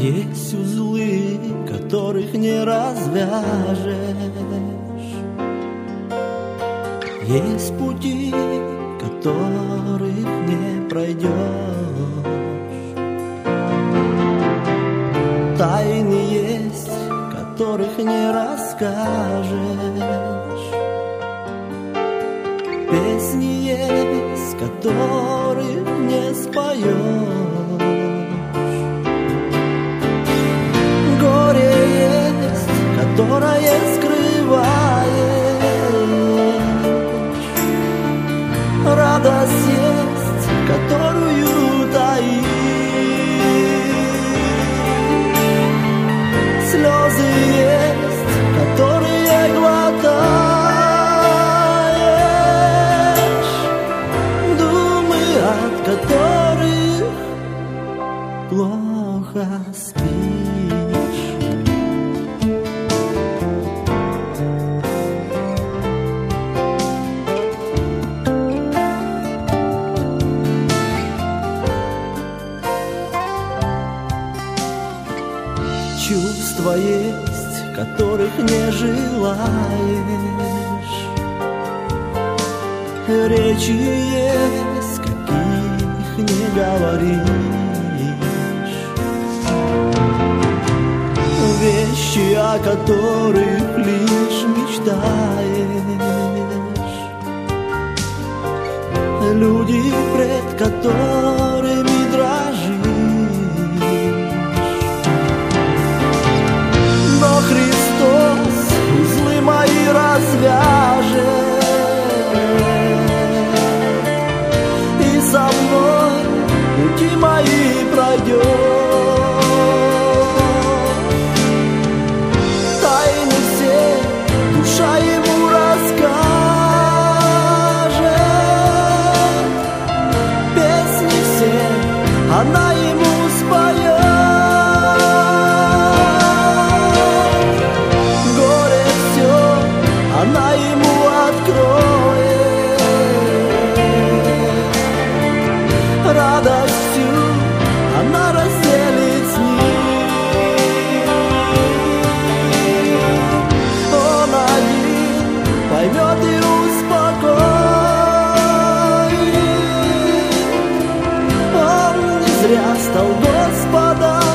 Есть узлы, которых не развяжешь, есть пути, которых не пройдешь. Тайны есть, которых не расскажешь, песни есть, которых не споешь. Горе есть, которое скрываешь, радость есть, которую таишь, слезы есть, которые глотаешь, думы, от которых плохо спишь. Чувства есть, которых не желаешь, речи есть, каких не говоришь, вещи, о которых лишь мечтаешь, люди, пред которыми дрожишь. Но Христос узлы мои развяжет, и со мной пути мои пройдет. Тайны все душа ему расскажет, песни все она ему споет. Она ему откроет, радостью она разделит с ним. Он один поймет и успокоит, он не зря стал Господом.